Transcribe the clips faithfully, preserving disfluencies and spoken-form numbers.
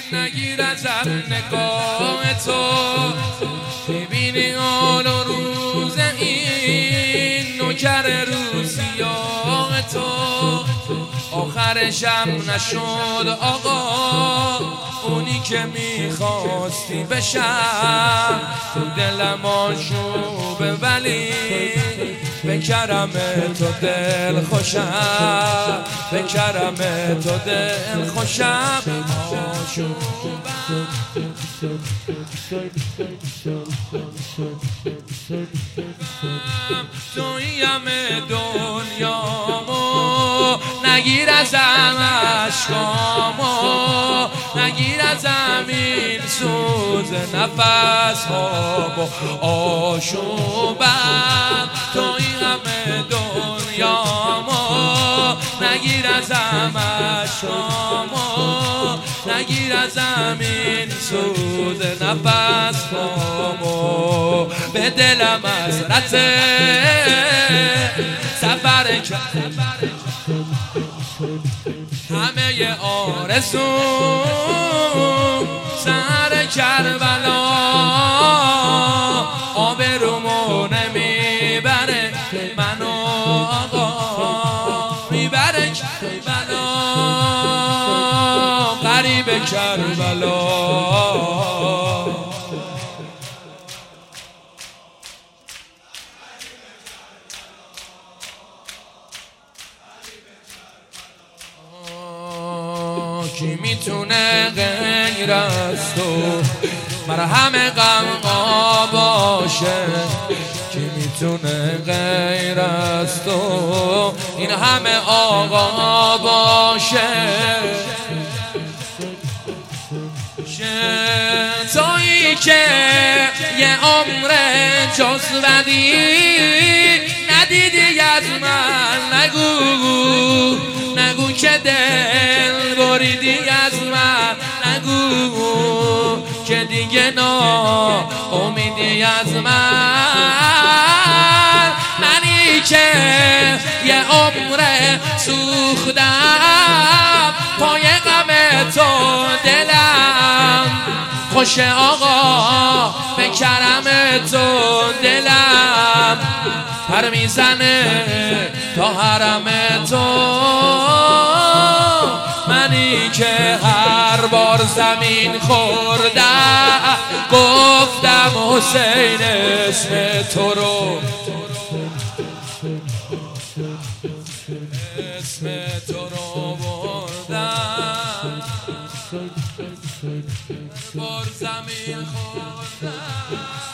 نگیر ازم نگاه تو، ببینی حال و روز این نوکر روسیاه تو. آخرشم نشد آقا اونی که میخواستی بشم، تو دلم آشوبه ولی به کرم تو دل خوشم، به کرم تو دل خوشم آشوبم. تویم دنیامو نگیر ازم عشقامو، نگیر ازم این سوز نفس ها و آشوبم. تویم دنیامو نگیر ازم عشقامو، نگیر ازم این سوز نفس هامو. به دلم حسرت سفر کرد همه آرزو سر کربلا، آبرومو نمیبره منو آقا، میبره کربلا غریب کربلا. کی میتونه غیر از تو مرهم غم باشه، کی میتونه غیر از تو این همه آقا باشه. تویی که یه عمر جزودی ندیدی از من، نگو نگو که دل بریدی از من، نگو که دیگه نا امیدی از من. منی که یه عمر سوختم پای غم تو دلم خوشه آقا، به کرم تو دلم پر میزنه تا حرم تو. منی که هر بار زمین خوردم گفتم حسین اسم تو رو، اسم تو رو بردم، بار زمین خوردم.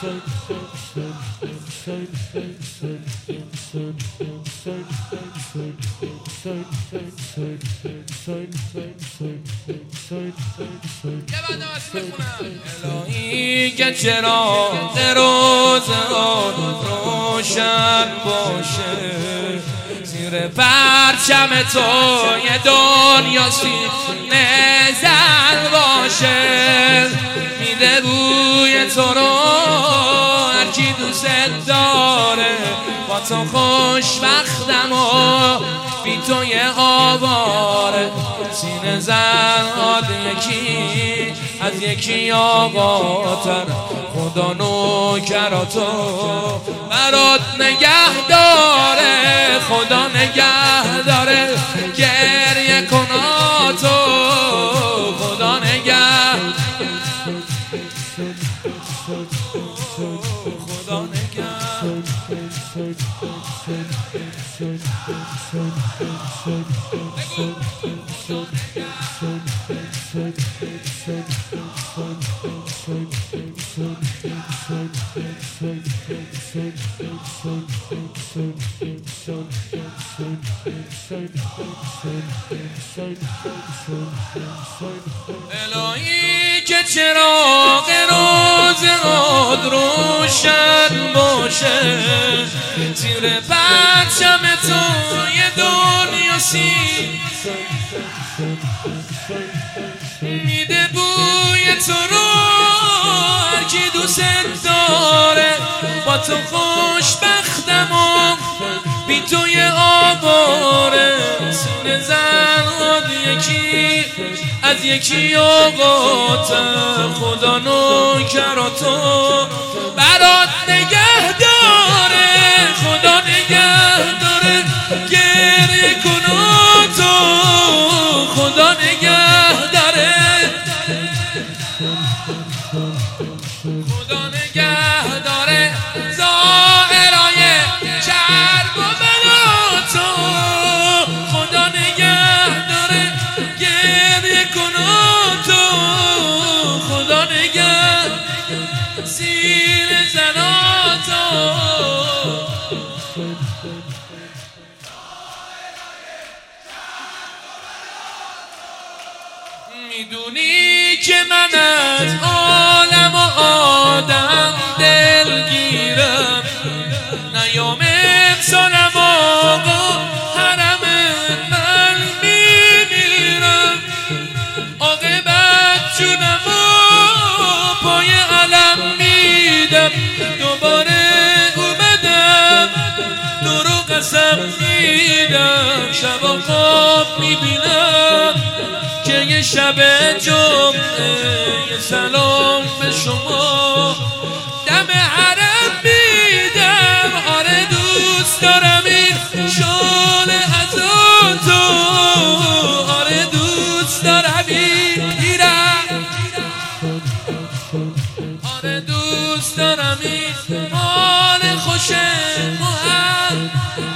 الهی که چراغ روز روشن باشه، زیر پرچم تو یه دنیا سینه زن باشه. میده بوی تو رو هر کی دوست داره، با تو خوشبختم و بی تو یه آواره. سینه زن آد یکی از یکی آقا تر، خدا نوکراتو برات نگه داره، خدا نگه داره گریه کناتو، خدا نگه خدا نگه. الهی که چراغ روزگار روشن باشه، زیر پرچم تو یه دنیا سین میده بوی تو رو هر کی دوست داره، با تو خوشبختم و بی تو یه آواره. سینه زن یکی از یکی اوقات خدا نوکراتو برات نگه داره، خدا نگه داره، گریه کناتو خدا نگه داره، خدا نگه داره، ظاهرای چرب و بلاتو خدا نگه داره، گریه کناتو خدا نگه سیر زناتو. میدونی که من از عالم و آدم دلگیرم، نیام امسالم آقا حرم من میمیرم، عاقبت جونم و پای علم میدم، دوباره اومدم دورو قسم میدم، شب خواب میبینم که یه شب جمعه یه سلام به شما دم حرم میدم. آره دوست دارم این شال عزاتو، آره دوست دارم این ایرم، آره دوست دارم این حال خوش محل.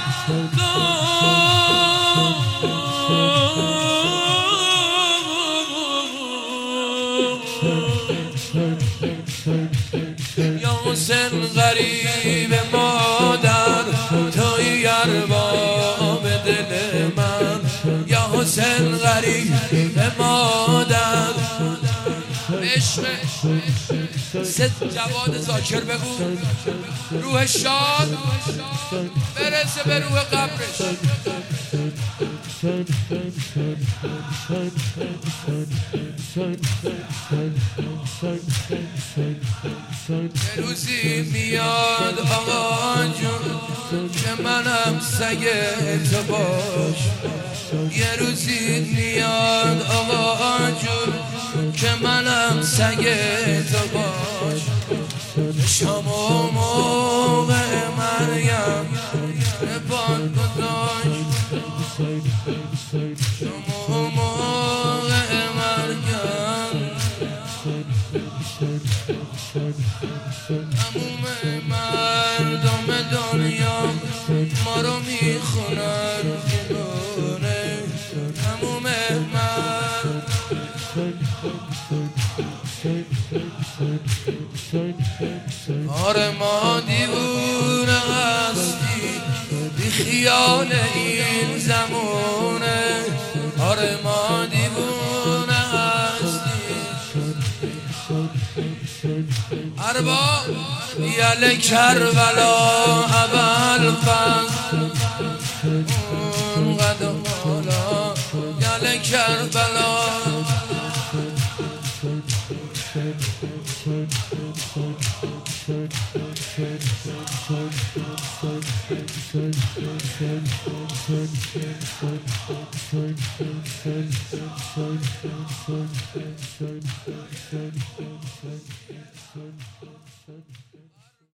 یا حسین غریب مادر توی ارباب دل من، یا حسین غریب مادر. عشق سه جواد ذاکر بگو، روح شاد برسه به روح قبرش. یه روزی میاد آقا جون که منم سگ تو باش، یه روزی میاد آقا جون که منم سگ تو باش. شام و موقع مریم باد گذاشت، شام و موقع مریم تموم مردم دنیا ما رو میخونن دیوانه، تموم مرد. آره ما دیوونه هستی بی خیال این زمونه، آره ما دیوونه هستی. ارباب یل کربلا اول فصل اون قدم بالا، یل کربلا Thank you.